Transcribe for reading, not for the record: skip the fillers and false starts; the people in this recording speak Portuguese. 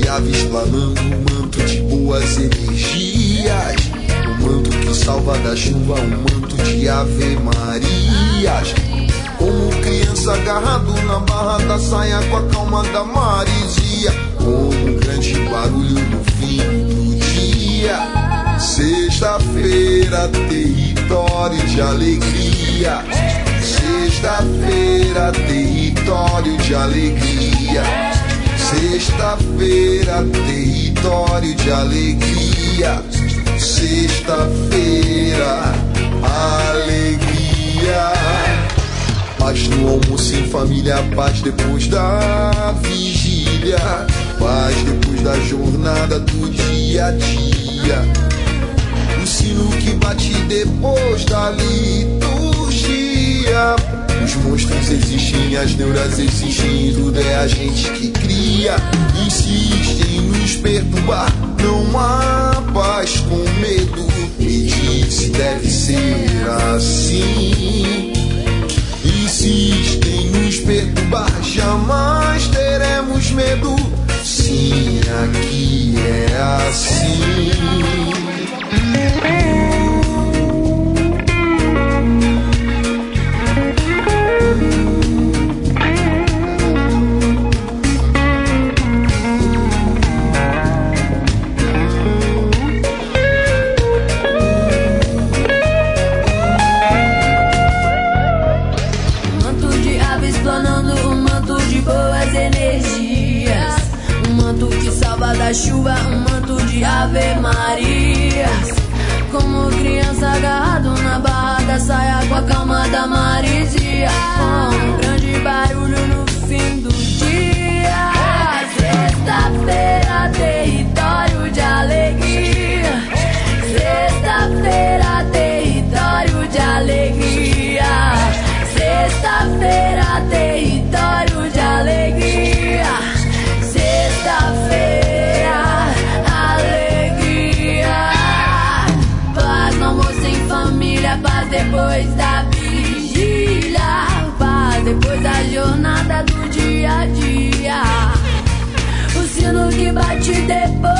de aves planando, um manto de boas energias, um manto que salva da chuva, um manto de Ave Marias. Como criança agarrado na barra da saia com a calma da maresia, como um grande barulho no fim do dia. Sexta-feira, território de alegria. Sexta-feira, território de alegria. Sexta-feira, território de alegria. Sexta-feira, alegria. Paz no almoço em família, paz depois da vigília, paz depois da jornada do dia a dia. O sino que bate depois da liturgia. Os monstros existem, as neuras existem, tudo é a gente que cria. Insiste em nos perturbar, não há paz com medo. Me diz se deve ser assim. Insistem em nos perturbar, jamais teremos medo. Sim, aqui é assim. Da chuva, um manto de Ave Marias. Como criança agarrado na barra da saia com a calma da maresia, com um grande barulho no fim do dia. Sexta-feira, território de alegria. Sexta-feira, território de alegria. Sexta-feira, território de alegria. Sexta-feira, paz depois da vigília, paz depois da jornada do dia a dia. O sino que bate depois